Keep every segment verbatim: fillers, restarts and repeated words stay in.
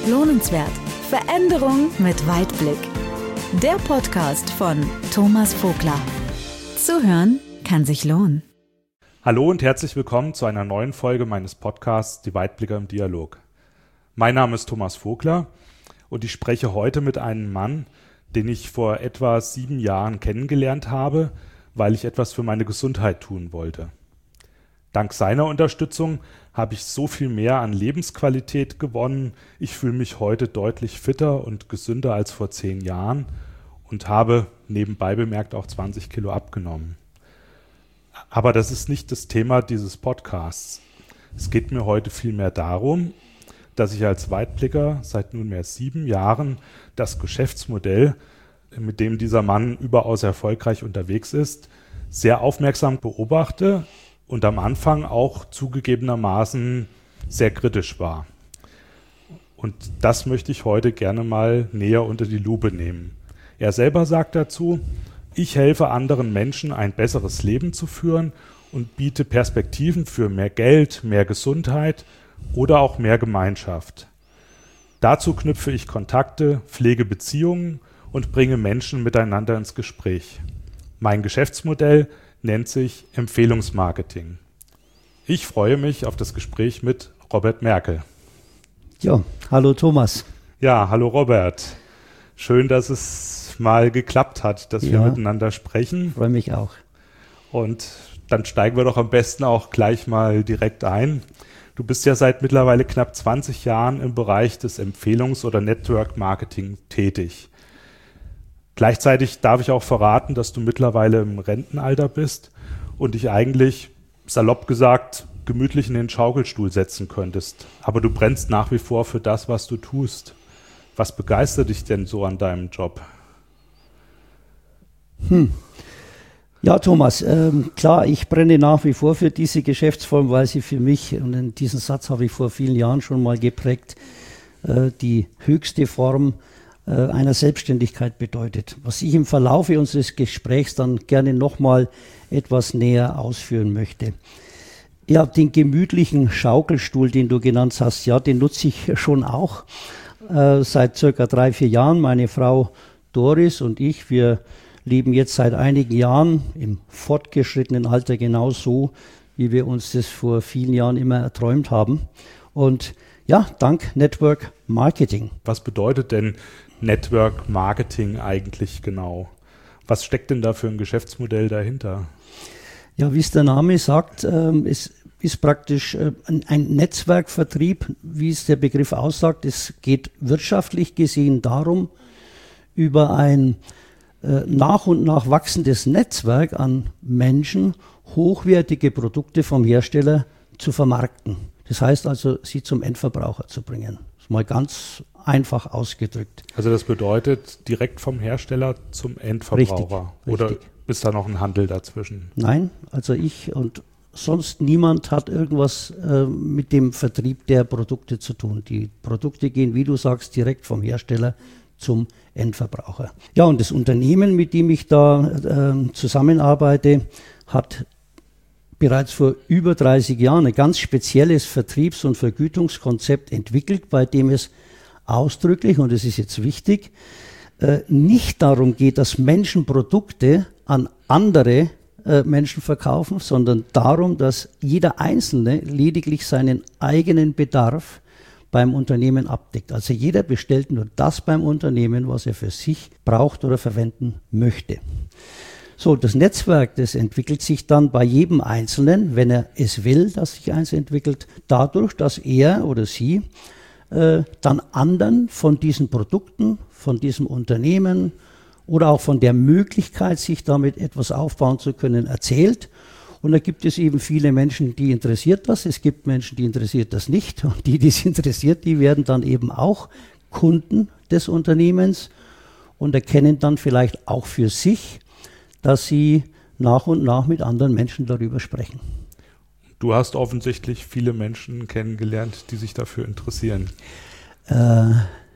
Lohnenswert. Veränderung mit Weitblick. Der Podcast von Thomas Vogler. Zuhören kann sich lohnen. Hallo und herzlich willkommen zu einer neuen Folge meines Podcasts Die Weitblicker im Dialog. Mein Name ist Thomas Vogler und ich spreche heute mit einem Mann, den ich vor etwa sieben Jahren kennengelernt habe, weil ich etwas für meine Gesundheit tun wollte. Dank seiner Unterstützung habe ich so viel mehr an Lebensqualität gewonnen. Ich fühle mich heute deutlich fitter und gesünder als vor zehn Jahren und habe nebenbei bemerkt auch zwanzig Kilo abgenommen. Aber das ist nicht das Thema dieses Podcasts. Es geht mir heute vielmehr darum, dass ich als Weitblicker seit nunmehr sieben Jahren das Geschäftsmodell, mit dem dieser Mann überaus erfolgreich unterwegs ist, sehr aufmerksam beobachte und am Anfang auch zugegebenermaßen sehr kritisch war. Und das möchte ich heute gerne mal näher unter die Lupe nehmen. Er selber sagt dazu: Ich helfe anderen Menschen, ein besseres Leben zu führen und biete Perspektiven für mehr Geld, mehr Gesundheit oder auch mehr Gemeinschaft. Dazu knüpfe ich Kontakte, pflege Beziehungen und bringe Menschen miteinander ins Gespräch. Mein Geschäftsmodell nennt sich Empfehlungsmarketing. Ich freue mich auf das Gespräch mit Robert Merkel. Ja, hallo Thomas. Ja, hallo Robert. Schön, dass es mal geklappt hat, dass ja, wir miteinander sprechen. Freue mich auch. Und dann steigen wir doch am besten auch gleich mal direkt ein. Du bist ja seit mittlerweile knapp zwanzig Jahren im Bereich des Empfehlungs- oder Network-Marketing tätig. Gleichzeitig darf ich auch verraten, dass du mittlerweile im Rentenalter bist und dich eigentlich, salopp gesagt, gemütlich in den Schaukelstuhl setzen könntest. Aber du brennst nach wie vor für das, was du tust. Was begeistert dich denn so an deinem Job? Hm. Ja, Thomas, ähm, klar, ich brenne nach wie vor für diese Geschäftsform, weil sie für mich, und diesen Satz habe ich vor vielen Jahren schon mal geprägt, äh, die höchste Form einer Selbstständigkeit bedeutet. Was ich im Verlaufe unseres Gesprächs dann gerne nochmal etwas näher ausführen möchte. Ja, den gemütlichen Schaukelstuhl, den du genannt hast, ja, den nutze ich schon auch äh, seit circa drei, vier Jahren. Meine Frau Doris und ich, wir leben jetzt seit einigen Jahren im fortgeschrittenen Alter genauso, wie wir uns das vor vielen Jahren immer erträumt haben. Und ja, dank Network Marketing. Was bedeutet denn Network Marketing eigentlich genau? Was steckt denn da für ein Geschäftsmodell dahinter? Ja, wie es der Name sagt, ähm, es ist praktisch äh, ein, ein Netzwerkvertrieb, wie es der Begriff aussagt. Es geht wirtschaftlich gesehen darum, über ein äh, nach und nach wachsendes Netzwerk an Menschen hochwertige Produkte vom Hersteller zu vermarkten. Das heißt also, sie zum Endverbraucher zu bringen. Das ist mal ganz einfach ausgedrückt. Also das bedeutet direkt vom Hersteller zum Endverbraucher? Richtig, oder richtig. Ist da noch ein Handel dazwischen? Nein, also ich und sonst niemand hat irgendwas äh, mit dem Vertrieb der Produkte zu tun. Die Produkte gehen, wie du sagst, direkt vom Hersteller zum Endverbraucher. Ja, und das Unternehmen, mit dem ich da äh, zusammenarbeite, hat bereits vor über dreißig Jahren ein ganz spezielles Vertriebs- und Vergütungskonzept entwickelt, bei dem es ausdrücklich, und es ist jetzt wichtig, äh, nicht darum geht, dass Menschen Produkte an andere äh, Menschen verkaufen, sondern darum, dass jeder Einzelne lediglich seinen eigenen Bedarf beim Unternehmen abdeckt. Also jeder bestellt nur das beim Unternehmen, was er für sich braucht oder verwenden möchte. So, das Netzwerk, das entwickelt sich dann bei jedem Einzelnen, wenn er es will, dass sich eins entwickelt, dadurch, dass er oder sie äh, dann anderen von diesen Produkten, von diesem Unternehmen oder auch von der Möglichkeit, sich damit etwas aufbauen zu können, erzählt. Und da gibt es eben viele Menschen, die interessiert das. Es gibt Menschen, die interessiert das nicht. Und die, die es interessiert, die werden dann eben auch Kunden des Unternehmens und erkennen dann vielleicht auch für sich, dass sie nach und nach mit anderen Menschen darüber sprechen. Du hast offensichtlich viele Menschen kennengelernt, die sich dafür interessieren. Äh,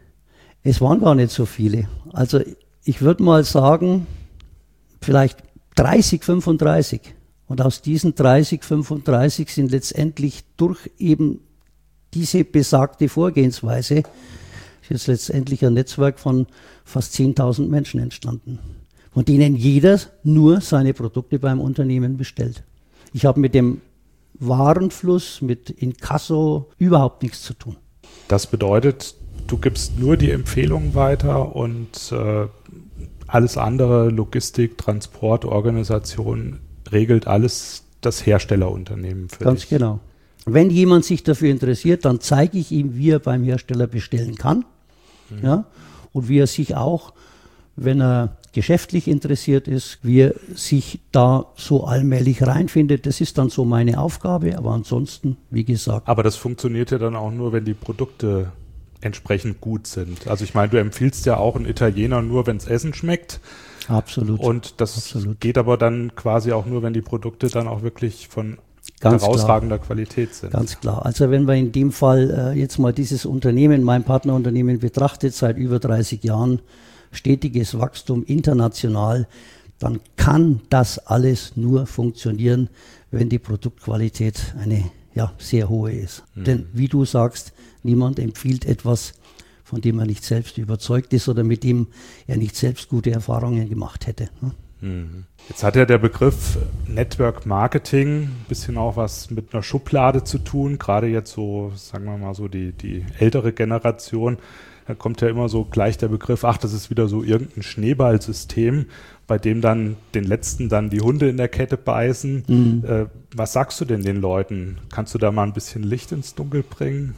es waren gar nicht so viele. Also ich würde mal sagen, vielleicht dreißig, fünfunddreißig. Und aus diesen dreißig, fünfunddreißig sind letztendlich durch eben diese besagte Vorgehensweise ist jetzt letztendlich ein Netzwerk von fast zehntausend Menschen entstanden, von denen jeder nur seine Produkte beim Unternehmen bestellt. Ich habe mit dem Warenfluss, mit Inkasso überhaupt nichts zu tun. Das bedeutet, du gibst nur die Empfehlungen weiter und äh, alles andere, Logistik, Transport, Organisation, regelt alles das Herstellerunternehmen für Ganz dich. genau. Wenn jemand sich dafür interessiert, dann zeige ich ihm, wie er beim Hersteller bestellen kann. Mhm. Ja, und wie er sich auch, wenn er geschäftlich interessiert ist, wie er sich da so allmählich reinfindet. Das ist dann so meine Aufgabe, aber ansonsten, wie gesagt. Aber das funktioniert ja dann auch nur, wenn die Produkte entsprechend gut sind. Also ich meine, du empfiehlst ja auch einen Italiener nur, wenn das Essen schmeckt. Absolut. Und das Absolut. geht aber dann quasi auch nur, wenn die Produkte dann auch wirklich von Ganz herausragender klar. Qualität sind. Ganz klar. Also wenn wir in dem Fall äh, jetzt mal dieses Unternehmen, mein Partnerunternehmen betrachtet, seit über dreißig Jahren, stetiges Wachstum international, dann kann das alles nur funktionieren, wenn die Produktqualität eine ja, sehr hohe ist. Mhm. Denn wie du sagst, niemand empfiehlt etwas, von dem er nicht selbst überzeugt ist oder mit dem er nicht selbst gute Erfahrungen gemacht hätte. Mhm. Jetzt hat ja der Begriff Network Marketing ein bisschen auch was mit einer Schublade zu tun, gerade jetzt so, sagen wir mal so die, die ältere Generation. Da kommt ja immer so gleich der Begriff, ach, das ist wieder so irgendein Schneeballsystem, bei dem dann den Letzten dann die Hunde in der Kette beißen. Mhm. Äh, was sagst du denn den Leuten? Kannst du da mal ein bisschen Licht ins Dunkel bringen?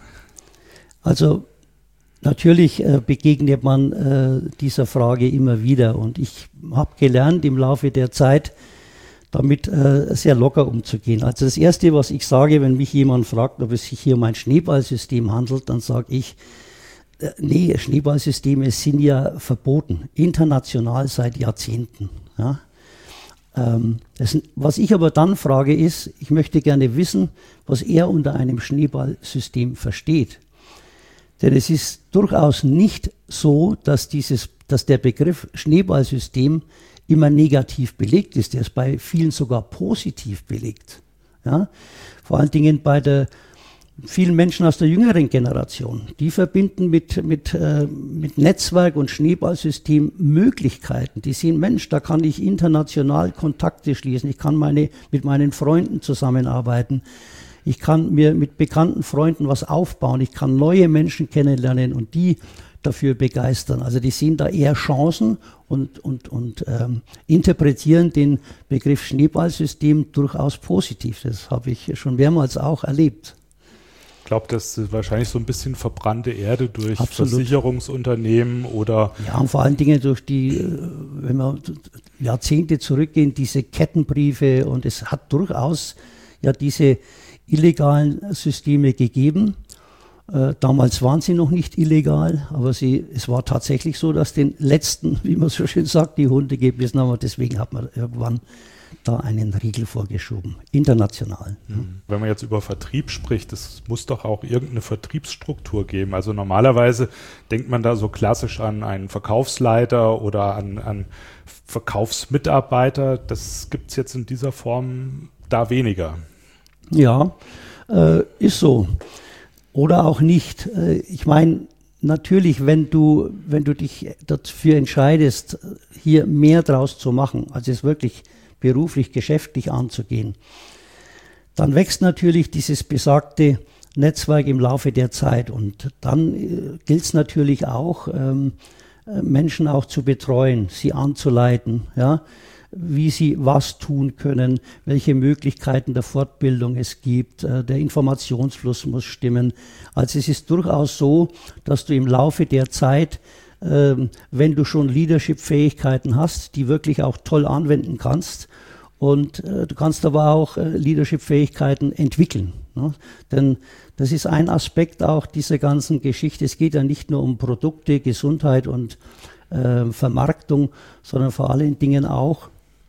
Also natürlich äh, begegnet man äh, dieser Frage immer wieder und ich habe gelernt im Laufe der Zeit, damit äh, sehr locker umzugehen. Also das Erste, was ich sage, wenn mich jemand fragt, ob es sich hier um ein Schneeballsystem handelt, dann sage ich, äh, nee, Schneeballsysteme sind ja verboten, international seit Jahrzehnten. Ja. Ähm, das, was ich aber dann frage ist, ich möchte gerne wissen, was er unter einem Schneeballsystem versteht. Denn es ist durchaus nicht so, dass, dieses, dass der Begriff Schneeballsystem immer negativ belegt ist. Der ist bei vielen sogar positiv belegt. Ja? Vor allen Dingen bei der, vielen Menschen aus der jüngeren Generation. Die verbinden mit, mit, äh, mit Netzwerk und Schneeballsystem Möglichkeiten. Die sehen, Mensch, da kann ich international Kontakte schließen. Ich kann meine, mit meinen Freunden zusammenarbeiten. Ich kann mir mit bekannten Freunden was aufbauen. Ich kann neue Menschen kennenlernen und die dafür begeistern. Also die sehen da eher Chancen und, und, und ähm, interpretieren den Begriff Schneeballsystem durchaus positiv. Das habe ich schon mehrmals auch erlebt. Ich glaube, das ist wahrscheinlich so ein bisschen verbrannte Erde durch Absolut. Versicherungsunternehmen oder... Ja, und vor allen Dingen durch die, wenn wir Jahrzehnte zurückgehen, diese Kettenbriefe und es hat durchaus ja diese illegalen Systeme gegeben. Äh, damals waren sie noch nicht illegal, aber sie, es war tatsächlich so, dass den letzten, wie man so schön sagt, die Hunde gebissen haben. Deswegen hat man irgendwann da einen Riegel vorgeschoben, international. Mhm. Wenn man jetzt über Vertrieb spricht, es muss doch auch irgendeine Vertriebsstruktur geben. Also normalerweise denkt man da so klassisch an einen Verkaufsleiter oder an, an Verkaufsmitarbeiter. Das gibt es jetzt in dieser Form da weniger. Ja, äh, ist so. Oder auch nicht. Äh, ich meine, natürlich, wenn du, wenn du dich dafür entscheidest, hier mehr draus zu machen, also es wirklich beruflich, geschäftlich anzugehen, dann wächst natürlich dieses besagte Netzwerk im Laufe der Zeit. Und dann äh, gilt es natürlich auch, ähm, Menschen auch zu betreuen, sie anzuleiten, ja, wie sie was tun können, welche Möglichkeiten der Fortbildung es gibt. Der Informationsfluss muss stimmen. Also es ist durchaus so, dass du im Laufe der Zeit, wenn du schon Leadership-Fähigkeiten hast, die wirklich auch toll anwenden kannst, und du kannst aber auch Leadership-Fähigkeiten entwickeln. Denn das ist ein Aspekt auch dieser ganzen Geschichte. Es geht ja nicht nur um Produkte, Gesundheit und Vermarktung, sondern vor allen Dingen auch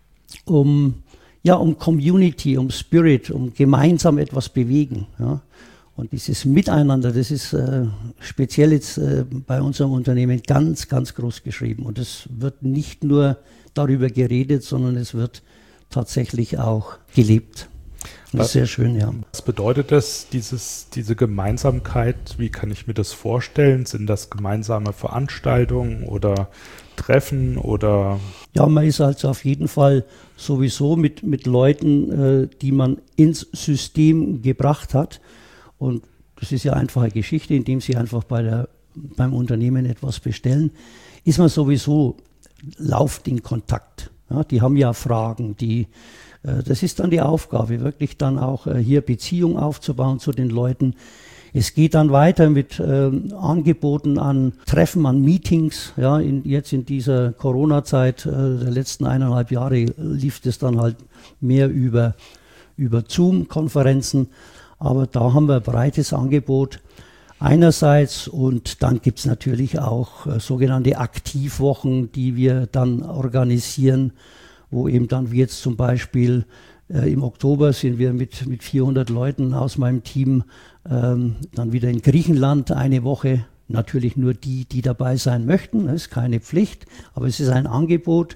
um, ja, um Community, um Spirit, um gemeinsam etwas bewegen. Ja. Und dieses Miteinander, das ist äh, speziell jetzt äh, bei unserem Unternehmen ganz, ganz groß geschrieben. Und es wird nicht nur darüber geredet, sondern es wird tatsächlich auch gelebt. Das ist sehr schön, ja. Was bedeutet das, dieses, diese Gemeinsamkeit? Wie kann ich mir das vorstellen? Sind das gemeinsame Veranstaltungen oder Treffen oder? Ja, man ist also auf jeden Fall sowieso mit, mit Leuten, äh, die man ins System gebracht hat. Und das ist ja einfache Geschichte, indem sie einfach bei der, beim Unternehmen etwas bestellen, ist man sowieso laufend in Kontakt. Ja, die haben ja Fragen, die das ist dann die Aufgabe, wirklich dann auch hier Beziehung aufzubauen zu den Leuten. Es geht dann weiter mit äh, Angeboten an Treffen, an Meetings. Ja, in, jetzt in dieser Corona-Zeit äh, der letzten eineinhalb Jahre lief es dann halt mehr über, über Zoom-Konferenzen. Aber da haben wir ein breites Angebot einerseits und dann gibt es natürlich auch äh, sogenannte Aktivwochen, die wir dann organisieren, wo eben dann, wie jetzt zum Beispiel äh, im Oktober sind wir mit, mit vierhundert Leuten aus meinem Team ähm, dann wieder in Griechenland eine Woche. Natürlich nur die, die dabei sein möchten, das ist keine Pflicht, aber es ist ein Angebot.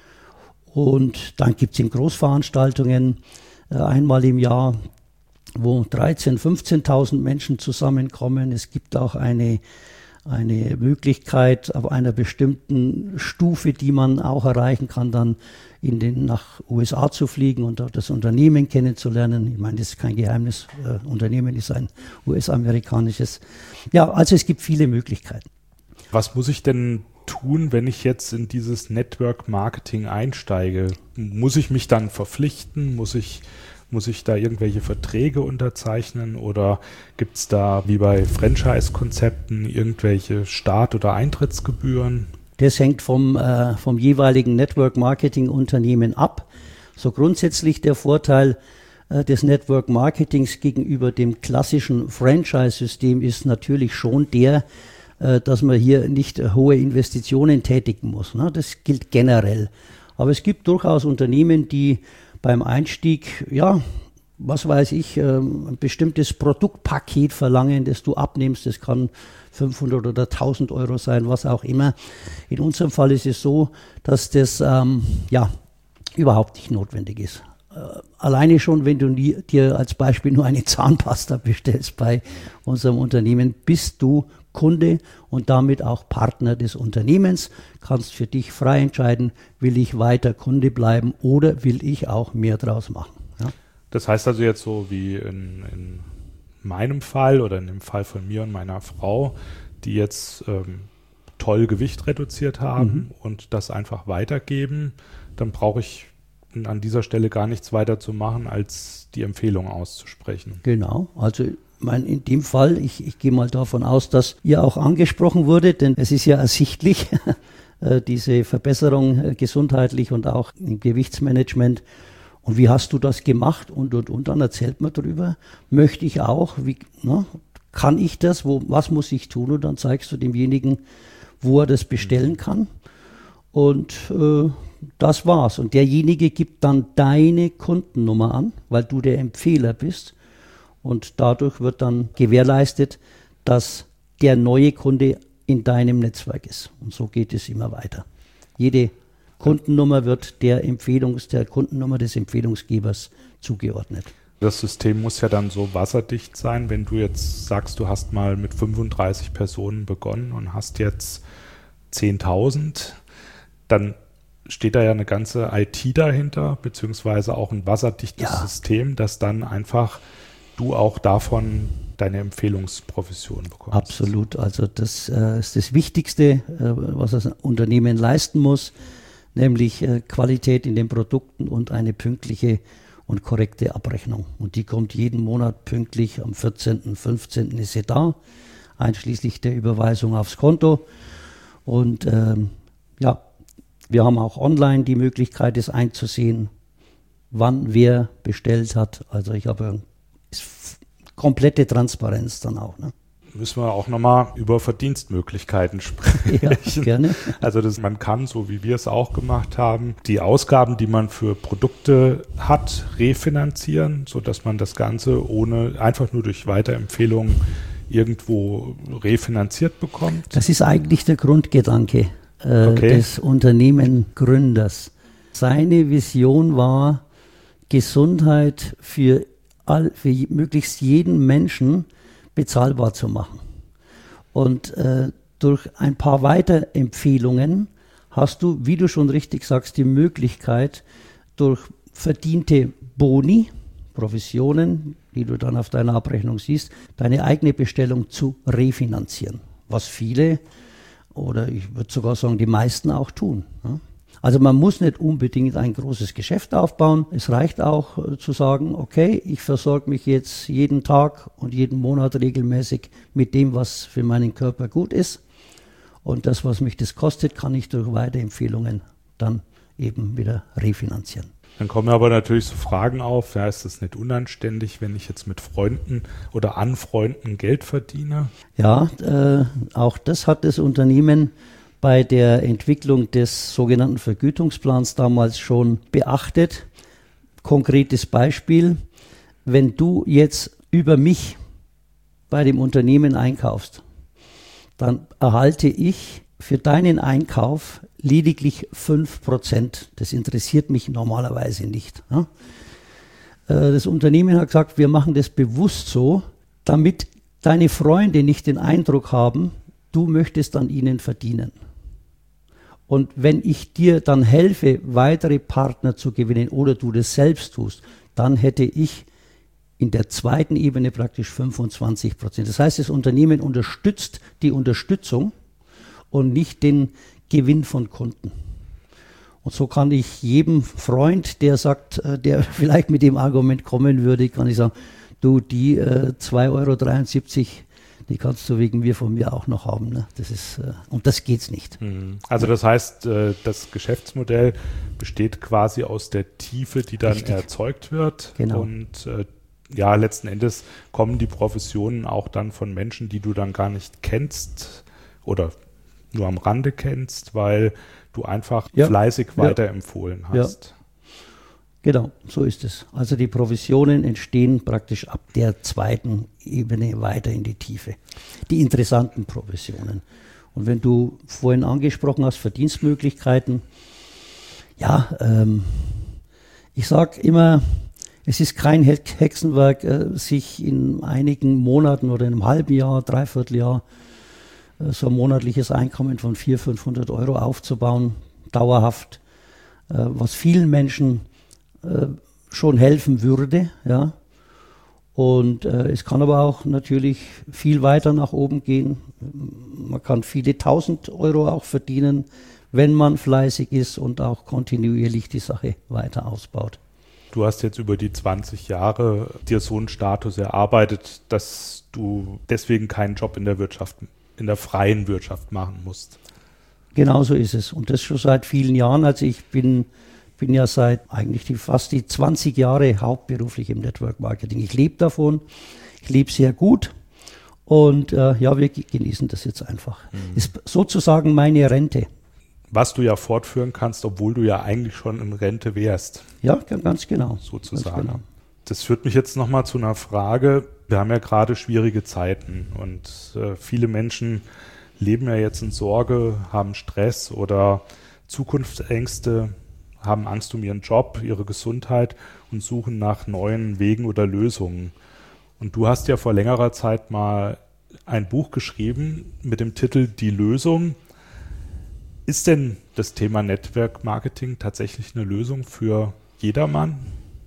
Und dann gibt es in Großveranstaltungen äh, einmal im Jahr, wo dreizehntausend, fünfzehntausend Menschen zusammenkommen. Es gibt auch eine eine Möglichkeit auf einer bestimmten Stufe, die man auch erreichen kann, dann in den, nach U S A zu fliegen und dort das Unternehmen kennenzulernen. Ich meine, das ist kein Geheimnis. Äh, Unternehmen ist ein U S-amerikanisches. Ja, also es gibt viele Möglichkeiten. Was muss ich denn tun, wenn ich jetzt in dieses Network Marketing einsteige? Muss ich mich dann verpflichten? Muss ich Muss ich da irgendwelche Verträge unterzeichnen oder gibt es da wie bei Franchise-Konzepten irgendwelche Start- oder Eintrittsgebühren? Das hängt vom, äh, vom jeweiligen Network-Marketing-Unternehmen ab. So grundsätzlich der Vorteil äh, des Network-Marketings gegenüber dem klassischen Franchise-System ist natürlich schon der, äh, dass man hier nicht äh, hohe Investitionen tätigen muss. Ne? Das gilt generell. Aber es gibt durchaus Unternehmen, die beim Einstieg, ja, was weiß ich, ein bestimmtes Produktpaket verlangen, das du abnimmst. Das kann fünfhundert oder tausend Euro sein, was auch immer. In unserem Fall ist es so, dass das ähm, ja, überhaupt nicht notwendig ist. Äh, alleine schon, wenn du nie, dir als Beispiel nur eine Zahnpasta bestellst bei unserem Unternehmen, bist du Kunde und damit auch Partner des Unternehmens, kannst für dich frei entscheiden, will ich weiter Kunde bleiben oder will ich auch mehr draus machen. Ja? Das heißt also jetzt so wie in, in meinem Fall oder in dem Fall von mir und meiner Frau, die jetzt ähm, toll Gewicht reduziert haben mhm. und das einfach weitergeben, dann brauche ich an dieser Stelle gar nichts weiter zu machen, als die Empfehlung auszusprechen. Genau, also mein, in dem Fall, ich, ich gehe mal davon aus, dass ihr auch angesprochen wurde, denn es ist ja ersichtlich, diese Verbesserung gesundheitlich und auch im Gewichtsmanagement. Und wie hast du das gemacht? Und, und, und dann erzählt man darüber. Möchte ich auch? Wie, na, kann ich das? Wo, was muss ich tun? Und dann zeigst du demjenigen, wo er das bestellen kann. Und äh, das war's. Und derjenige gibt dann deine Kundennummer an, weil du der Empfehler bist. Und dadurch wird dann gewährleistet, dass der neue Kunde in deinem Netzwerk ist. Und so geht es immer weiter. Jede Kundennummer wird der Empfehlungs, der Kundennummer des Empfehlungsgebers zugeordnet. Das System muss ja dann so wasserdicht sein, wenn du jetzt sagst, du hast mal mit fünfunddreißig Personen begonnen und hast jetzt zehntausend, dann steht da ja eine ganze I T dahinter, beziehungsweise auch ein wasserdichtes ja. System, das dann einfach du auch davon deine Empfehlungsprovision bekommst. Absolut. Also das äh, ist das Wichtigste, äh, was das Unternehmen leisten muss, nämlich äh, Qualität in den Produkten und eine pünktliche und korrekte Abrechnung. Und die kommt jeden Monat pünktlich am vierzehnten, fünfzehnten ist sie da, einschließlich der Überweisung aufs Konto. Und ähm, ja, wir haben auch online die Möglichkeit, es einzusehen, wann wer bestellt hat. Also ich habe komplette Transparenz dann auch. Ne? Müssen wir auch nochmal über Verdienstmöglichkeiten sprechen. Ja, gerne. Also das, man kann, so wie wir es auch gemacht haben, die Ausgaben, die man für Produkte hat, refinanzieren, sodass man das Ganze ohne einfach nur durch Weiterempfehlungen irgendwo refinanziert bekommt. Das ist eigentlich der Grundgedanke äh, okay. des Unternehmengründers. Seine Vision war, Gesundheit für all, für möglichst jeden Menschen bezahlbar zu machen. Und äh, durch ein paar Weiterempfehlungen hast du, wie du schon richtig sagst, die Möglichkeit, durch verdiente Boni, Provisionen, die du dann auf deiner Abrechnung siehst, deine eigene Bestellung zu refinanzieren. Was viele oder ich würde sogar sagen, die meisten auch tun. Ja? Also man muss nicht unbedingt ein großes Geschäft aufbauen. Es reicht auch äh, zu sagen, okay, ich versorge mich jetzt jeden Tag und jeden Monat regelmäßig mit dem, was für meinen Körper gut ist. Und das, was mich das kostet, kann ich durch Weiterempfehlungen dann eben wieder refinanzieren. Dann kommen aber natürlich so Fragen auf, ja, ist das nicht unanständig, wenn ich jetzt mit Freunden oder an Freunden Geld verdiene? Ja, äh, auch das hat das Unternehmen bei der Entwicklung des sogenannten Vergütungsplans damals schon beachtet. Konkretes Beispiel, wenn du jetzt über mich bei dem Unternehmen einkaufst, dann erhalte ich für deinen Einkauf lediglich fünf Prozent. Das interessiert mich normalerweise nicht. Ja? Das Unternehmen hat gesagt, wir machen das bewusst so, damit deine Freunde nicht den Eindruck haben, du möchtest an ihnen verdienen. Und wenn ich dir dann helfe, weitere Partner zu gewinnen oder du das selbst tust, dann hätte ich in der zweiten Ebene praktisch fünfundzwanzig Prozent. Das heißt, das Unternehmen unterstützt die Unterstützung und nicht den Gewinn von Kunden. Und so kann ich jedem Freund, der sagt, der vielleicht mit dem Argument kommen würde, kann ich sagen, du, die äh, zwei Euro dreiundsiebzig, die kannst du wegen mir von mir auch noch haben. Ne? Das ist, äh, und das geht's nicht. Also das heißt, äh, das Geschäftsmodell besteht quasi aus der Tiefe, die dann Richtig. erzeugt wird. Genau. Und äh, ja, letzten Endes kommen die Professionen auch dann von Menschen, die du dann gar nicht kennst oder nur am Rande kennst, weil du einfach ja. fleißig ja. weiterempfohlen hast. Ja. Genau, so ist es. Also die Provisionen entstehen praktisch ab der zweiten Ebene weiter in die Tiefe. Die interessanten Provisionen. Und wenn du vorhin angesprochen hast, Verdienstmöglichkeiten, ja, ähm, ich sage immer, es ist kein Hexenwerk, äh, sich in einigen Monaten oder in einem halben Jahr, Dreivierteljahr äh, so ein monatliches Einkommen von vierhundert, fünfhundert Euro aufzubauen, dauerhaft, äh, was vielen Menschen äh, schon helfen würde. Ja. Und äh, es kann aber auch natürlich viel weiter nach oben gehen. Man kann viele tausend Euro auch verdienen, wenn man fleißig ist und auch kontinuierlich die Sache weiter ausbaut. Du hast jetzt über die zwanzig Jahre dir so einen Status erarbeitet, dass du deswegen keinen Job in der Wirtschaft, in der freien Wirtschaft machen musst. Genau so ist es. Und das schon seit vielen Jahren. Also ich bin, bin ja seit eigentlich die, fast die zwanzig Jahre hauptberuflich im Network Marketing. Ich lebe davon. Ich lebe sehr gut. Und äh, ja, wir genießen das jetzt einfach. Mhm. Ist sozusagen meine Rente. Was du ja fortführen kannst, obwohl du ja eigentlich schon in Rente wärst. Ja, ganz genau. Sozusagen. Ganz genau. Das führt mich jetzt nochmal zu einer Frage. Wir haben ja gerade schwierige Zeiten und äh, viele Menschen leben ja jetzt in Sorge, haben Stress oder Zukunftsängste, haben Angst um ihren Job, ihre Gesundheit und suchen nach neuen Wegen oder Lösungen. Und du hast ja vor längerer Zeit mal ein Buch geschrieben mit dem Titel Die Lösung. Ist denn das Thema Network Marketing tatsächlich eine Lösung für jedermann?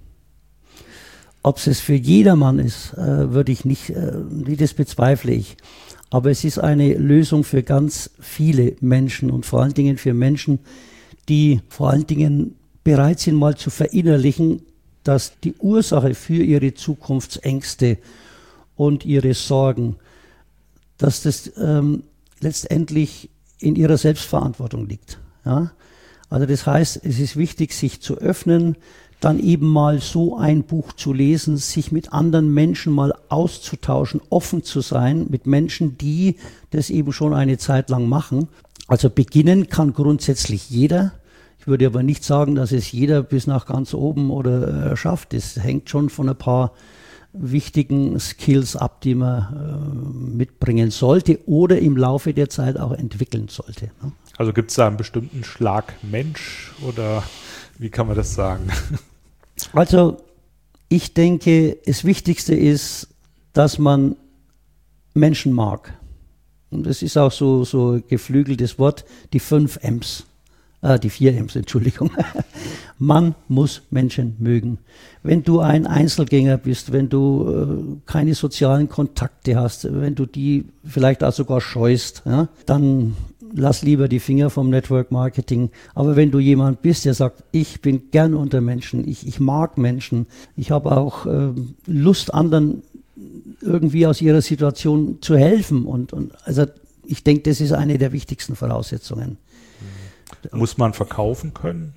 Ob es für jedermann ist, äh, würde ich nicht, äh, das bezweifle ich. Aber es ist eine Lösung für ganz viele Menschen und vor allen Dingen für Menschen, die vor allen Dingen bereit sind, mal zu verinnerlichen, dass die Ursache für ihre Zukunftsängste und ihre Sorgen, dass das ähm, letztendlich in ihrer Selbstverantwortung liegt. Ja? Also das heißt, es ist wichtig, sich zu öffnen, dann eben mal so ein Buch zu lesen, sich mit anderen Menschen mal auszutauschen, offen zu sein mit Menschen, die das eben schon eine Zeit lang machen. Also beginnen kann grundsätzlich jeder. Ich würde aber nicht sagen, dass es jeder bis nach ganz oben oder äh, schafft. Es hängt schon von ein paar wichtigen Skills ab, die man äh, mitbringen sollte oder im Laufe der Zeit auch entwickeln sollte. Ne? Also gibt es da einen bestimmten Schlag Mensch oder wie kann man das sagen? Also Ich denke, das Wichtigste ist, dass man Menschen mag. Und das ist auch so, so ein geflügeltes Wort, die fünf M's. Äh, die vier M's, Entschuldigung. Man muss Menschen mögen. Wenn du ein Einzelgänger bist, wenn du äh, keine sozialen Kontakte hast, wenn du die vielleicht auch sogar scheust, ja, dann lass lieber die Finger vom Network Marketing. Aber wenn du jemand bist, der sagt, ich bin gern unter Menschen, ich, ich mag Menschen, ich habe auch äh, Lust, anderen irgendwie aus ihrer Situation zu helfen. Und, und also ich denke, das ist eine der wichtigsten Voraussetzungen. Muss man verkaufen können?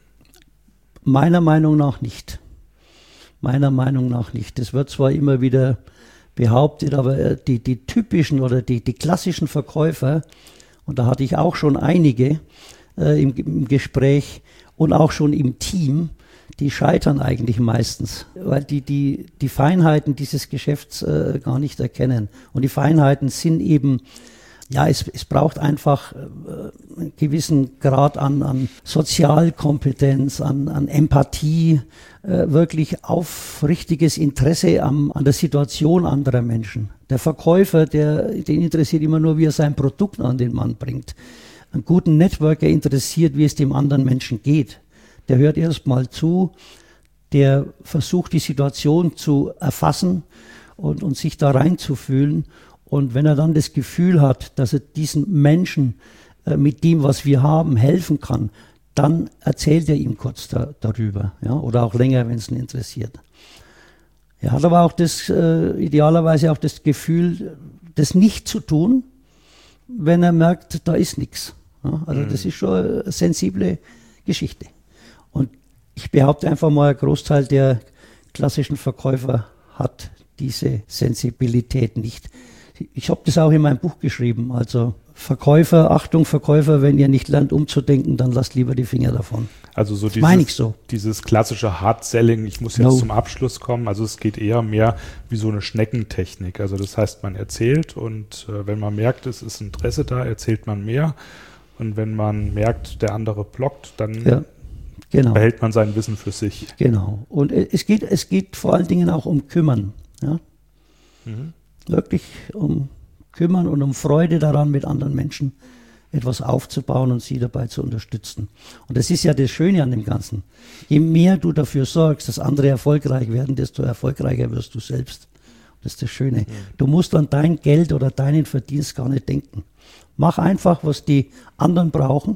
Meiner Meinung nach nicht. Meiner Meinung nach nicht. Das wird zwar immer wieder behauptet, aber die, die typischen oder die, die klassischen Verkäufer, und da hatte ich auch schon einige äh, im, im Gespräch und auch schon im Team, die scheitern eigentlich meistens, weil die die, die Feinheiten dieses Geschäfts äh, gar nicht erkennen. Und die Feinheiten sind eben, ja, es, es braucht einfach äh, einen gewissen Grad an, an Sozialkompetenz, an, an Empathie, äh, wirklich aufrichtiges Interesse am, an der Situation anderer Menschen. Der Verkäufer, der, den interessiert immer nur, wie er sein Produkt an den Mann bringt. Einen guten Networker interessiert, wie es dem anderen Menschen geht. Der hört erst mal zu, der versucht, die Situation zu erfassen und, und sich da reinzufühlen. Und wenn er dann das Gefühl hat, dass er diesen Menschen äh, mit dem, was wir haben, helfen kann, dann erzählt er ihm kurz da, darüber, ja, oder auch länger, wenn es ihn interessiert. Er hat aber auch das, äh, idealerweise auch das Gefühl, das nicht zu tun, wenn er merkt, da ist nichts. Ja, also mhm. das ist schon eine sensible Geschichte. Und ich behaupte einfach mal, ein Großteil der klassischen Verkäufer hat diese Sensibilität nicht. Ich habe das auch in meinem Buch geschrieben. Also Verkäufer, Achtung Verkäufer, wenn ihr nicht lernt umzudenken, dann lasst lieber die Finger davon. Also so dieses, meine ich so. dieses klassische Hard-Selling, ich muss jetzt no. zum Abschluss kommen. Also es geht eher mehr wie so eine Schneckentechnik. Also das heißt, man erzählt und äh, wenn man merkt, es ist Interesse da, erzählt man mehr. Und wenn man merkt, der andere blockt, dann ja, genau. behält man sein Wissen für sich. Genau. Und es geht, es geht vor allen Dingen auch um Kümmern. Ja? Mhm. Wirklich um Kümmern und um Freude daran, mit anderen Menschen etwas aufzubauen und sie dabei zu unterstützen. Und das ist ja das Schöne an dem Ganzen. Je mehr du dafür sorgst, dass andere erfolgreich werden, desto erfolgreicher wirst du selbst. Das ist das Schöne. Mhm. Du musst an dein Geld oder deinen Verdienst gar nicht denken. Mach einfach, was die anderen brauchen,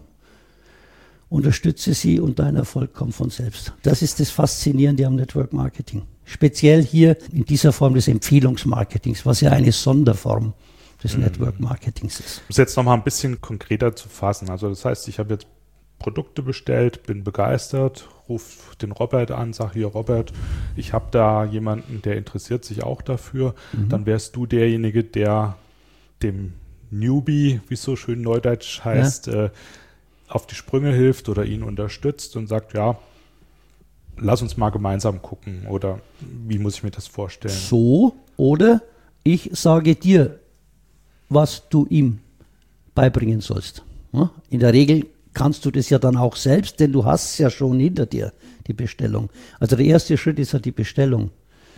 unterstütze sie und dein Erfolg kommt von selbst. Das ist das Faszinierende am Network Marketing. Speziell hier in dieser Form des Empfehlungsmarketings, was ja eine Sonderform des mhm. Network Marketings ist. Um es jetzt nochmal ein bisschen konkreter zu fassen. Also das heißt, ich habe jetzt Produkte bestellt, bin begeistert, rufe den Robert an, sage hier Robert, ich habe da jemanden, der interessiert sich auch dafür. Mhm. Dann wärst du derjenige, der dem Newbie, wie es so schön neudeutsch heißt, ja. äh, auf die Sprünge hilft oder ihn unterstützt und sagt, ja, lass uns mal gemeinsam gucken oder wie muss ich mir das vorstellen? So, oder ich sage dir, was du ihm beibringen sollst. Ja? In der Regel kannst du das ja dann auch selbst, denn du hast es ja schon hinter dir, die Bestellung. Also der erste Schritt ist ja die Bestellung.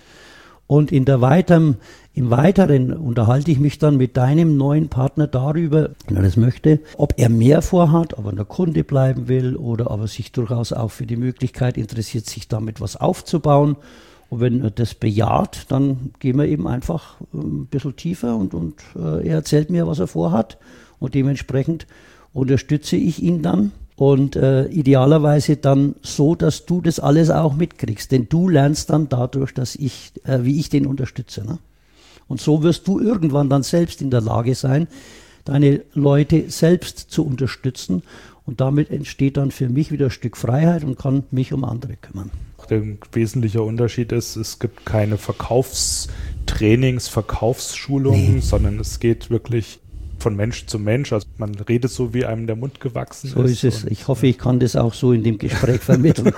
Und in der weiteren, im Weiteren unterhalte ich mich dann mit deinem neuen Partner darüber, wenn er das möchte, ob er mehr vorhat, ob er der Kunde bleiben will oder ob er sich durchaus auch für die Möglichkeit interessiert, sich damit was aufzubauen. Und wenn er das bejaht, dann gehen wir eben einfach ein bisschen tiefer und, und äh, er erzählt mir, was er vorhat und dementsprechend unterstütze ich ihn dann. Und äh, idealerweise dann so, dass du das alles auch mitkriegst. Denn du lernst dann dadurch, dass ich, äh, wie ich den unterstütze. Ne? Und so wirst du irgendwann dann selbst in der Lage sein, deine Leute selbst zu unterstützen. Und damit entsteht dann für mich wieder ein Stück Freiheit und kann mich um andere kümmern. Der wesentliche Unterschied ist, es gibt keine Verkaufstrainings, Verkaufsschulungen, nee. sondern es geht wirklich von Mensch zu Mensch. Also man redet so, wie einem der Mund gewachsen so ist. So ist es. Ich hoffe, äh, ich kann das auch so in dem Gespräch vermitteln.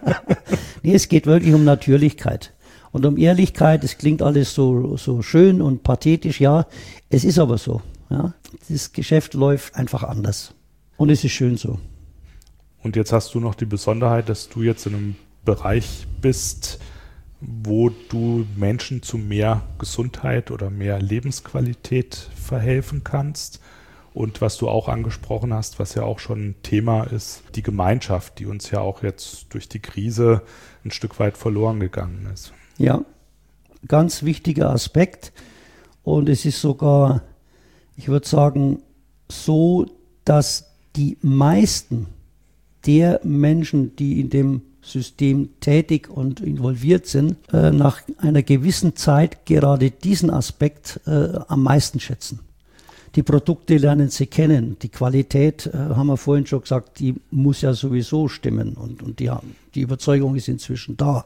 Nee, es geht wirklich um Natürlichkeit und um Ehrlichkeit. Es klingt alles so, so schön und pathetisch. Ja, es ist aber so. Ja. Das Geschäft läuft einfach anders. Und es ist schön so. Und jetzt hast du noch die Besonderheit, dass du jetzt in einem Bereich bist, wo du Menschen zu mehr Gesundheit oder mehr Lebensqualität verhelfen kannst. Und was du auch angesprochen hast, was ja auch schon ein Thema ist, die Gemeinschaft, die uns ja auch jetzt durch die Krise ein Stück weit verloren gegangen ist. Ja, ganz wichtiger Aspekt. Und es ist sogar, ich würde sagen, so, dass die meisten der Menschen, die in dem System tätig und involviert sind, äh, nach einer gewissen Zeit gerade diesen Aspekt äh, am meisten schätzen. Die Produkte lernen sie kennen. Die Qualität, äh, haben wir vorhin schon gesagt, die muss ja sowieso stimmen. Und, und die, die Überzeugung ist inzwischen da.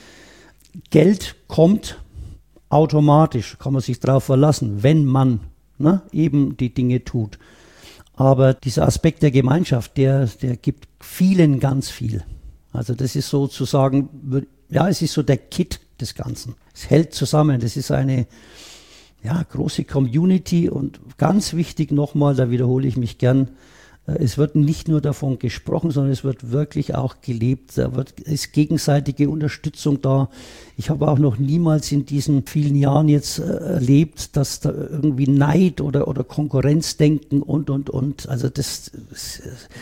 Geld kommt automatisch, kann man sich darauf verlassen, wenn man ne, eben die Dinge tut. Aber dieser Aspekt der Gemeinschaft, der, der gibt vielen ganz viel. Also das ist sozusagen, ja, es ist so der Kit des Ganzen. Es hält zusammen. Das ist eine ja, große Community und ganz wichtig nochmal, da wiederhole ich mich gern, es wird nicht nur davon gesprochen, sondern es wird wirklich auch gelebt. Da wird, ist gegenseitige Unterstützung da. Ich habe auch noch niemals in diesen vielen Jahren jetzt äh, erlebt, dass da irgendwie Neid oder, oder Konkurrenzdenken und, und, und. Also das, das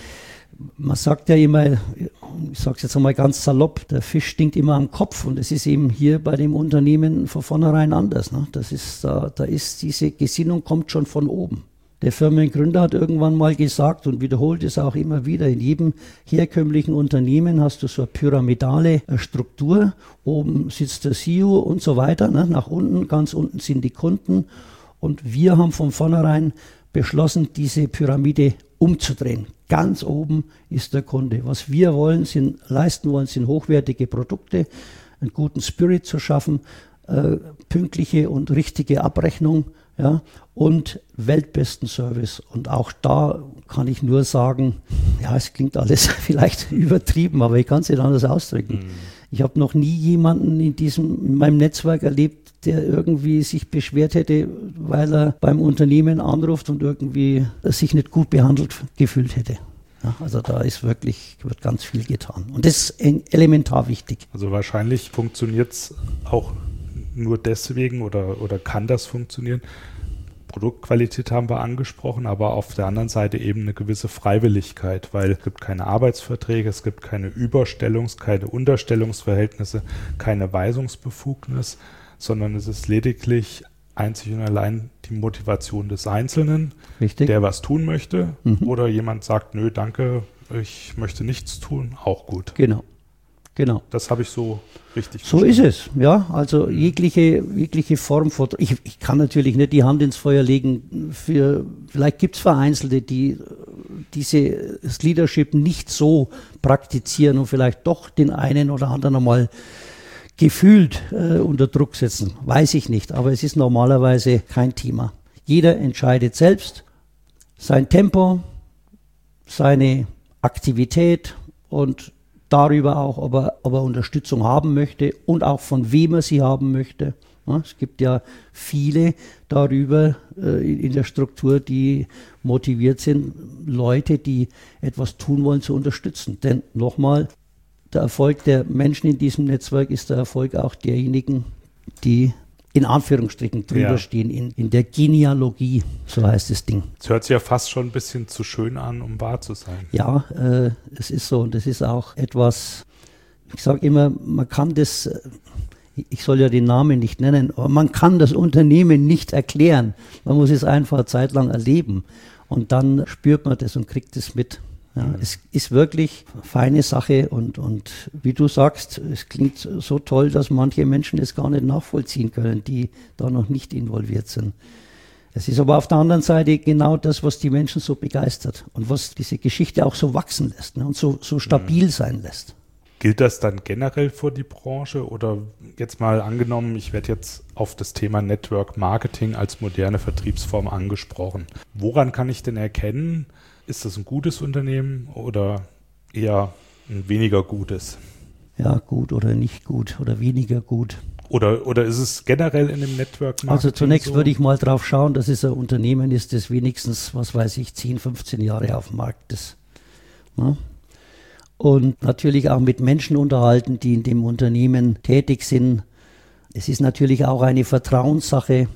man sagt ja immer, ich sage es jetzt einmal ganz salopp, der Fisch stinkt immer am Kopf und es ist eben hier bei dem Unternehmen von vornherein anders. Ne? Das ist, da, da ist diese Gesinnung kommt schon von oben. Der Firmengründer hat irgendwann mal gesagt und wiederholt es auch immer wieder, in jedem herkömmlichen Unternehmen hast du so eine pyramidale Struktur, oben sitzt der C E O und so weiter, ne? Nach unten, ganz unten sind die Kunden und wir haben von vornherein beschlossen, diese Pyramide umzudrehen. Ganz oben ist der Kunde. Was wir wollen, sind, leisten wollen, sind hochwertige Produkte, einen guten Spirit zu schaffen, äh, pünktliche und richtige Abrechnung, ja, und weltbesten Service. Und auch da kann ich nur sagen, ja, es klingt alles vielleicht übertrieben, aber ich kann es nicht anders ausdrücken. Mhm. Ich habe noch nie jemanden in diesem, in meinem Netzwerk erlebt, der irgendwie sich beschwert hätte, weil er beim Unternehmen anruft und irgendwie sich nicht gut behandelt gefühlt hätte. Ja, also da ist wirklich, wird ganz viel getan. Und das ist elementar wichtig. Also wahrscheinlich funktioniert es auch nur deswegen oder, oder kann das funktionieren. Produktqualität haben wir angesprochen, aber auf der anderen Seite eben eine gewisse Freiwilligkeit, weil es gibt keine Arbeitsverträge, es gibt keine Überstellungs-, keine Unterstellungsverhältnisse, keine Weisungsbefugnis, sondern es ist lediglich einzig und allein die Motivation des Einzelnen, Richtig. Der was tun möchte, mhm. oder jemand sagt, nö, danke, ich möchte nichts tun, auch gut. Genau. Genau. Das habe ich so richtig So verstanden. Ist es, ja. Also jegliche, jegliche Form von, ich, ich kann natürlich nicht die Hand ins Feuer legen für, vielleicht gibt es Vereinzelte, die dieses Leadership nicht so praktizieren und vielleicht doch den einen oder anderen einmal gefühlt äh, unter Druck setzen. Weiß ich nicht, aber es ist normalerweise kein Thema. Jeder entscheidet selbst sein Tempo, seine Aktivität und darüber auch, ob er, ob er Unterstützung haben möchte und auch von wem er sie haben möchte. Ja, es gibt ja viele darüber äh, in, in der Struktur, die motiviert sind, Leute, die etwas tun wollen, zu unterstützen. Denn nochmal, der Erfolg der Menschen in diesem Netzwerk ist der Erfolg auch derjenigen, die in Anführungsstrichen drüber ja. stehen, in, in der Genealogie, so heißt das Ding. Es hört sich ja fast schon ein bisschen zu schön an, um wahr zu sein. Ja, äh, es ist so und das ist auch etwas, ich sage immer, man kann das, ich soll ja den Namen nicht nennen, aber man kann das Unternehmen nicht erklären. Man muss es einfach eine Zeit lang erleben und dann spürt man das und kriegt es mit. Ja, mhm. Es ist wirklich eine feine Sache und, und wie du sagst, es klingt so toll, dass manche Menschen es gar nicht nachvollziehen können, die da noch nicht involviert sind. Es ist aber auf der anderen Seite genau das, was die Menschen so begeistert und was diese Geschichte auch so wachsen lässt, ne, und so, so stabil mhm. sein lässt. Gilt das dann generell für die Branche oder jetzt mal angenommen, ich werde jetzt auf das Thema Network Marketing als moderne Vertriebsform angesprochen. Woran kann ich denn erkennen, ist das ein gutes Unternehmen oder eher ein weniger gutes? Ja, gut oder nicht gut oder weniger gut. Oder, oder ist es generell in dem Network Marketing Also zunächst so? würde ich mal drauf schauen, dass es ein Unternehmen ist, das wenigstens, was weiß ich, zehn, fünfzehn Jahre auf dem Markt ist. Ja? und natürlich auch mit Menschen unterhalten, die in dem Unternehmen tätig sind. Es ist natürlich auch eine Vertrauenssache.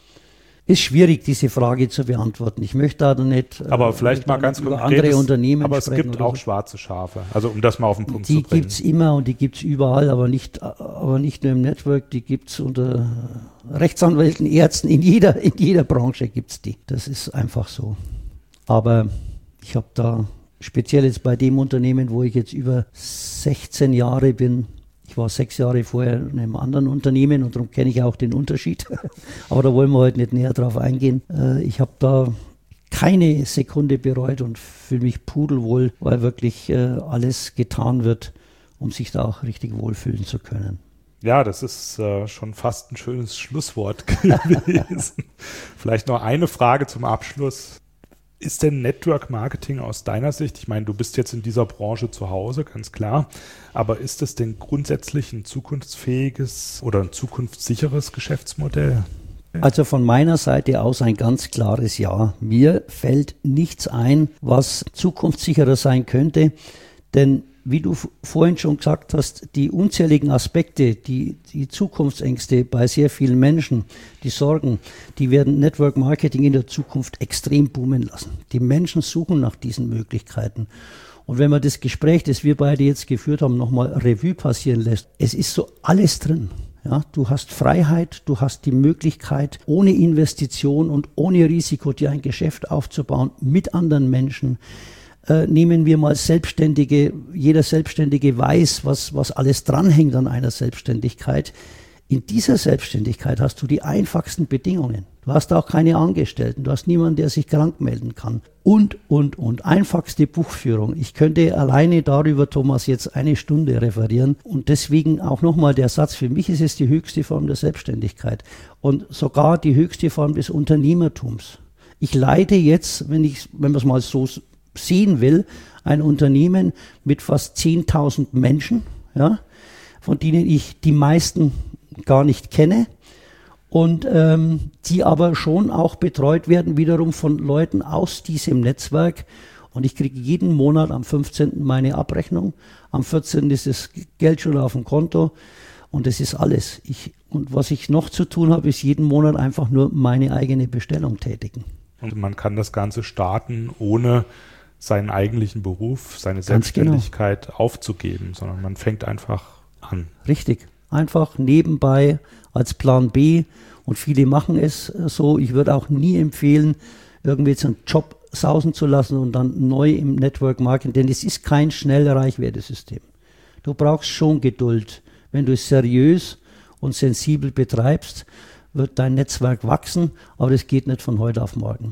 Ist schwierig, diese Frage zu beantworten. Ich möchte da nicht aber vielleicht mal ganz über konkret, andere Unternehmen aber es sprechen. gibt auch so. schwarze Schafe, also um das mal auf den Punkt die zu bringen. Die gibt es immer und die gibt es überall, aber nicht, aber nicht nur im Network, die gibt es unter Rechtsanwälten, Ärzten, in jeder, in jeder Branche gibt es die. Das ist einfach so. Aber ich habe da, speziell jetzt bei dem Unternehmen, wo ich jetzt über sechzehn Jahre bin, ich war sechs Jahre vorher in einem anderen Unternehmen und darum kenne ich auch den Unterschied. Aber da wollen wir heute nicht näher drauf eingehen. Ich habe da keine Sekunde bereut und fühle mich pudelwohl, weil wirklich alles getan wird, um sich da auch richtig wohlfühlen zu können. Ja, das ist äh, schon fast ein schönes Schlusswort gewesen. Vielleicht noch eine Frage zum Abschluss. Ist denn Network Marketing aus deiner Sicht, ich meine, du bist jetzt in dieser Branche zu Hause, ganz klar, aber ist es denn grundsätzlich ein zukunftsfähiges oder ein zukunftssicheres Geschäftsmodell? Also von meiner Seite aus ein ganz klares Ja. Mir fällt nichts ein, was zukunftssicherer sein könnte, denn wie du vorhin schon gesagt hast, die unzähligen Aspekte, die, die Zukunftsängste bei sehr vielen Menschen, die Sorgen, die werden Network Marketing in der Zukunft extrem boomen lassen. Die Menschen suchen nach diesen Möglichkeiten. Und wenn man das Gespräch, das wir beide jetzt geführt haben, nochmal Revue passieren lässt, es ist so alles drin. Ja, du hast Freiheit, du hast die Möglichkeit, ohne Investition und ohne Risiko dir ein Geschäft aufzubauen mit anderen Menschen. Äh, nehmen wir mal Selbstständige, jeder Selbstständige weiß, was, was alles dranhängt an einer Selbstständigkeit. In dieser Selbstständigkeit hast du die einfachsten Bedingungen. Du hast auch keine Angestellten, du hast niemanden, der sich krank melden kann. Und, und, und. Einfachste Buchführung. Ich könnte alleine darüber, Thomas, jetzt eine Stunde referieren. Und deswegen auch nochmal der Satz, für mich ist es die höchste Form der Selbstständigkeit und sogar die höchste Form des Unternehmertums. Ich leite jetzt, wenn ich, wenn man es mal so sehen will, ein Unternehmen mit fast zehntausend Menschen, ja, von denen ich die meisten gar nicht kenne und ähm, die aber schon auch betreut werden wiederum von Leuten aus diesem Netzwerk. Und ich kriege jeden Monat am fünfzehnten meine Abrechnung, am vierzehnten ist das Geld schon auf dem Konto und das ist alles. Ich, und was ich noch zu tun habe, ist jeden Monat einfach nur meine eigene Bestellung tätigen. Und man kann das Ganze starten, ohne seinen eigentlichen Beruf, seine Ganz Selbstständigkeit genau. aufzugeben, sondern man fängt einfach an. Richtig. Einfach nebenbei als Plan B und viele machen es so. Ich würde auch nie empfehlen, irgendwie jetzt einen Job sausen zu lassen und dann neu im Network Marketing, denn es ist kein schnell Reichwertesystem. Du brauchst schon Geduld. Wenn du es seriös und sensibel betreibst, wird dein Netzwerk wachsen, aber das geht nicht von heute auf morgen.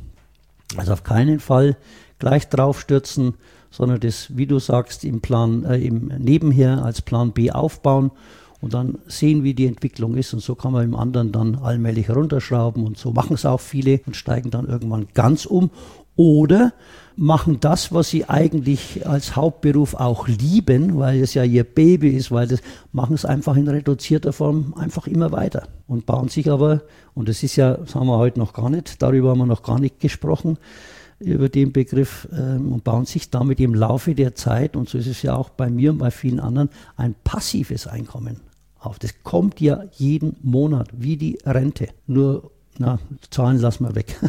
Also auf keinen Fall gleich draufstürzen, sondern das, wie du sagst, im Plan, äh, im Nebenher als Plan B aufbauen und dann sehen, wie die Entwicklung ist. Und so kann man im anderen dann allmählich runterschrauben und so machen es auch viele und steigen dann irgendwann ganz um oder machen das, was sie eigentlich als Hauptberuf auch lieben, weil es ja ihr Baby ist, weil das machen es einfach in reduzierter Form einfach immer weiter und bauen sich aber, und das ist ja, das haben wir heute noch gar nicht, darüber haben wir noch gar nicht gesprochen, über den Begriff ähm, und bauen sich damit im Laufe der Zeit, und so ist es ja auch bei mir und bei vielen anderen, ein passives Einkommen auf. Das kommt ja jeden Monat, wie die Rente. Nur, na, Zahlen lassen wir weg.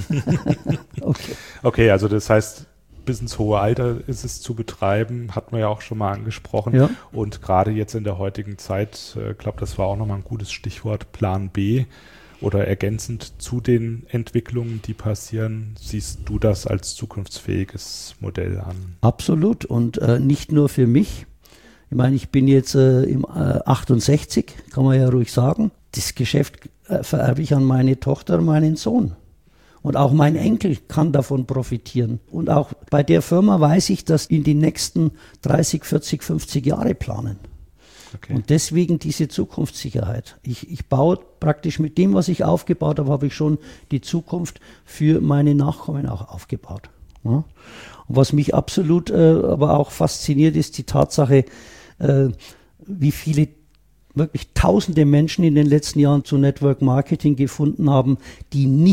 okay. Okay, also das heißt, bis ins hohe Alter ist es zu betreiben, hat man ja auch schon mal angesprochen. Ja. Und gerade jetzt in der heutigen Zeit, ich äh, glaube, das war auch nochmal ein gutes Stichwort, Plan B. Oder ergänzend zu den Entwicklungen, die passieren, siehst du das als zukunftsfähiges Modell an? Absolut und äh, nicht nur für mich. Ich meine, ich bin jetzt äh, im äh, achtundsechzig, kann man ja ruhig sagen. Das Geschäft äh, vererbe ich an meine Tochter und meinen Sohn. Und auch mein Enkel kann davon profitieren. Und auch bei der Firma weiß ich, dass in die nächsten dreißig, vierzig, fünfzig Jahre planen. Okay. Und deswegen diese Zukunftssicherheit. Ich, ich baue praktisch mit dem, was ich aufgebaut habe, habe ich schon die Zukunft für meine Nachkommen auch aufgebaut. Ja? Und was mich absolut äh, aber auch fasziniert, ist die Tatsache, äh, wie viele wirklich tausende Menschen in den letzten Jahren zu Network Marketing gefunden haben, die nicht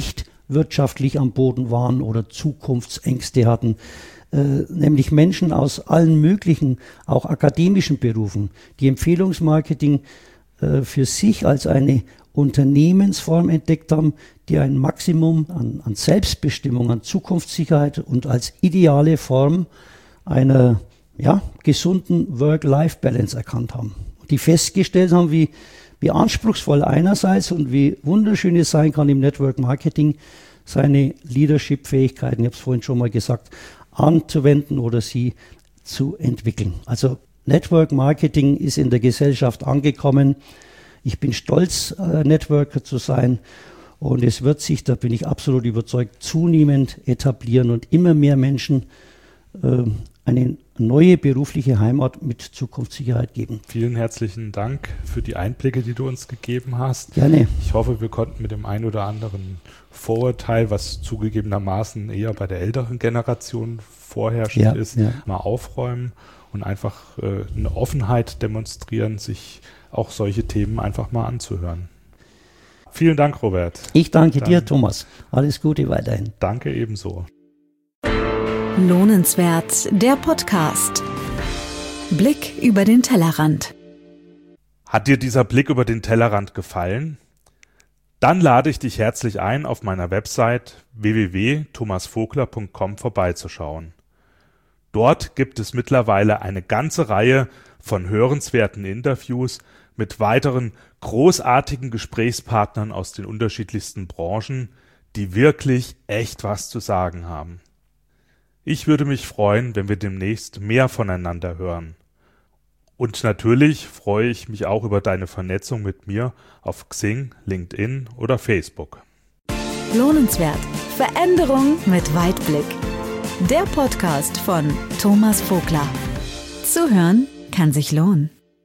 wirtschaftlich am Boden waren oder Zukunftsängste hatten. Äh, nämlich Menschen aus allen möglichen, auch akademischen Berufen, die Empfehlungsmarketing äh, für sich als eine Unternehmensform entdeckt haben, die ein Maximum an, an Selbstbestimmung, an Zukunftssicherheit und als ideale Form einer ja, gesunden Work-Life-Balance erkannt haben. Die festgestellt haben, wie, wie anspruchsvoll einerseits und wie wunderschön es sein kann im Network Marketing, seine Leadership-Fähigkeiten, ich habe es vorhin schon mal gesagt, anzuwenden oder sie zu entwickeln. Also Network Marketing ist in der Gesellschaft angekommen. Ich bin stolz, äh, Networker zu sein, und es wird sich, da bin ich absolut überzeugt, zunehmend etablieren und immer mehr Menschen äh, eine neue berufliche Heimat mit Zukunftssicherheit geben. Vielen herzlichen Dank für die Einblicke, die du uns gegeben hast. Gerne. Ich hoffe, wir konnten mit dem einen oder anderen Vorurteil, was zugegebenermaßen eher bei der älteren Generation vorherrschend ja, ist, ja. mal aufräumen und einfach äh, eine Offenheit demonstrieren, sich auch solche Themen einfach mal anzuhören. Vielen Dank, Robert. Ich danke Dann dir, Thomas. Alles Gute weiterhin. Danke ebenso. Lohnenswert, der Podcast. Blick über den Tellerrand. Hat dir dieser Blick über den Tellerrand gefallen? Dann lade ich dich herzlich ein, auf meiner Website w w w punkt thomas vogler punkt com vorbeizuschauen. Dort gibt es mittlerweile eine ganze Reihe von hörenswerten Interviews mit weiteren großartigen Gesprächspartnern aus den unterschiedlichsten Branchen, die wirklich echt was zu sagen haben. Ich würde mich freuen, wenn wir demnächst mehr voneinander hören. Und natürlich freue ich mich auch über deine Vernetzung mit mir auf Xing, LinkedIn oder Facebook. Lohnenswert. Veränderung mit Weitblick. Der Podcast von Thomas Vogler. Zuhören kann sich lohnen.